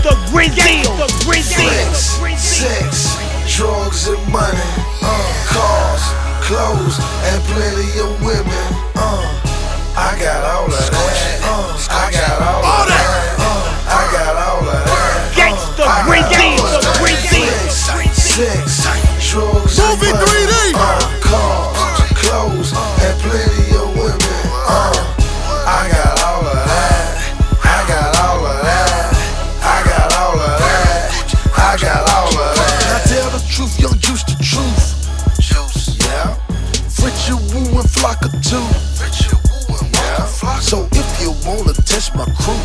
Gangsta Grizzly. Sex, drugs and money, cars, clothes, and plenty of women. I got all of that. I got all of that. I got all of that. Gangsta Grizzly. Sex, drugs and money, cars, clothes, and plenty of women. I got all of that. I got all of that. I got all of that. I got all of that. I tell the truth, young juice the truth. Yeah. Fritchie Woo and Flocka too. Yeah. So if you wanna test my crew,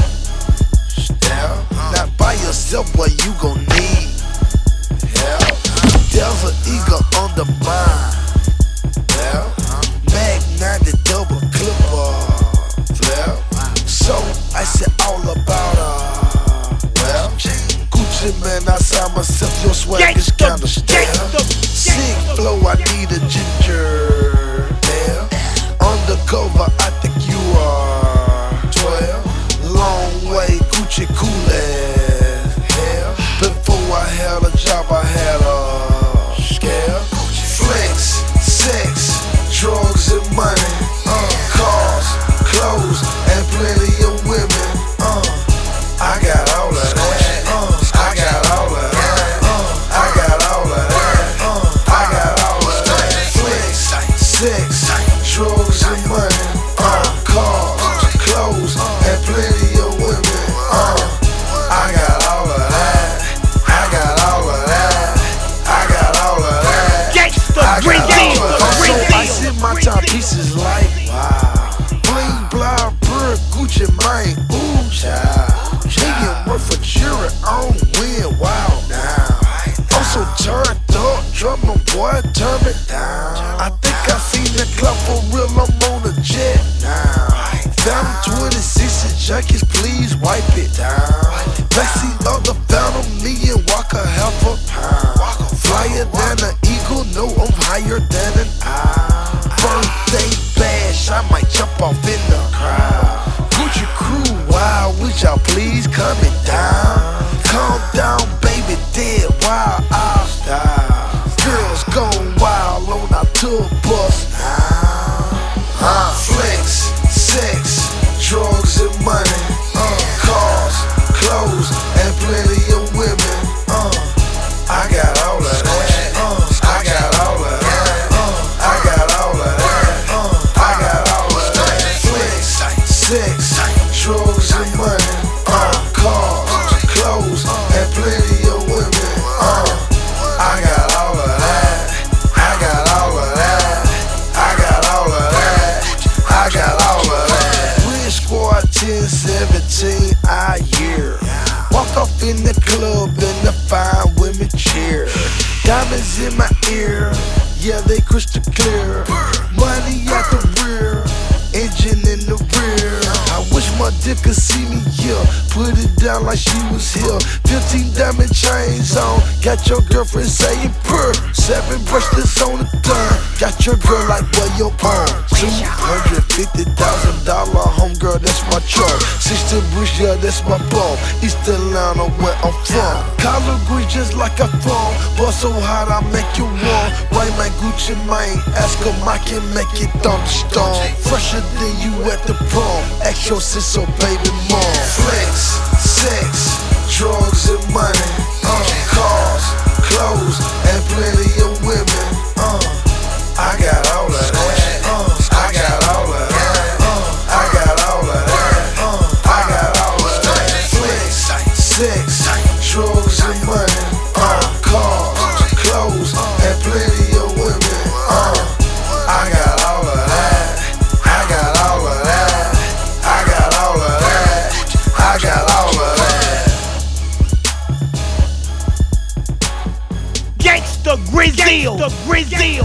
not by yourself, what you gon' need. Yeah. There's an eagle on the mind. Yeah. Mag 90 double clipper. Yeah. So I said all about well, Gucci man, I saw myself, your swag is kinda stale. Sick flow, I need a ginger. Yeah. Undercover, I think you are 12. Long way, Gucci cool as hell. Before I had a job, I had a scale. Flex, sex, drugs and money, cars, clothes, and plenty of women. I got all of that. I got all of that. I got all of that. I got all of that. Flex, sex, drugs and money, cars, clothes, and plenty of women. I got all of that. I got all of that. I got all of that. Gangsta Grizzly. So I see my timepieces like wow. Bling, blah, bird, Gucci, mine, ooh, child. Million worth of jury on win, wow, now. I'm so turned up, drummer boy, turn me down. I think I seen the club for real, I'm on a jet now. Phantom 26 junkies, please wipe it down. Backseat of the Phantom, me and Walker half a pound. Flyer than an eagle, no, I'm higher than an owl. Birthday bash, I might jump off in the crowd. Gucci crew, wow, would y'all please coming down? Calm down, baby, dead wild out style. Girls going wild on our tour bus now. Flex, sex, drugs and money, cars, clothes, and plenty of women. I got all of that. I got all of that. I got all of that. I got all of that. Flex, sex, drugs and money, cars, clothes, and plenty of women. I got all of that. I got all of that. I got all of that. I got all of that. Bridge Squad 1017, I year. Walk off in the club and the fine women cheer. Diamonds in my ear, yeah, they crystal clear. Money out the rear, engine in the rear. I wish my dick could see me, yeah. Put it down like she was here. 15 diamond chains on, got your girlfriend saying purr. 7 bracelets on the thumb, got your girl like where your palm. $250,000 homegirl, that's my chart. 60 Bush, yeah, that's my ball. East Atlanta, where I'm from. Collar green just like a phone, but so hot I make you warm. Right, my Gucci mine, ask him I can make it thunderstorm. Fresher than you at the prom, ask your sister, baby mom.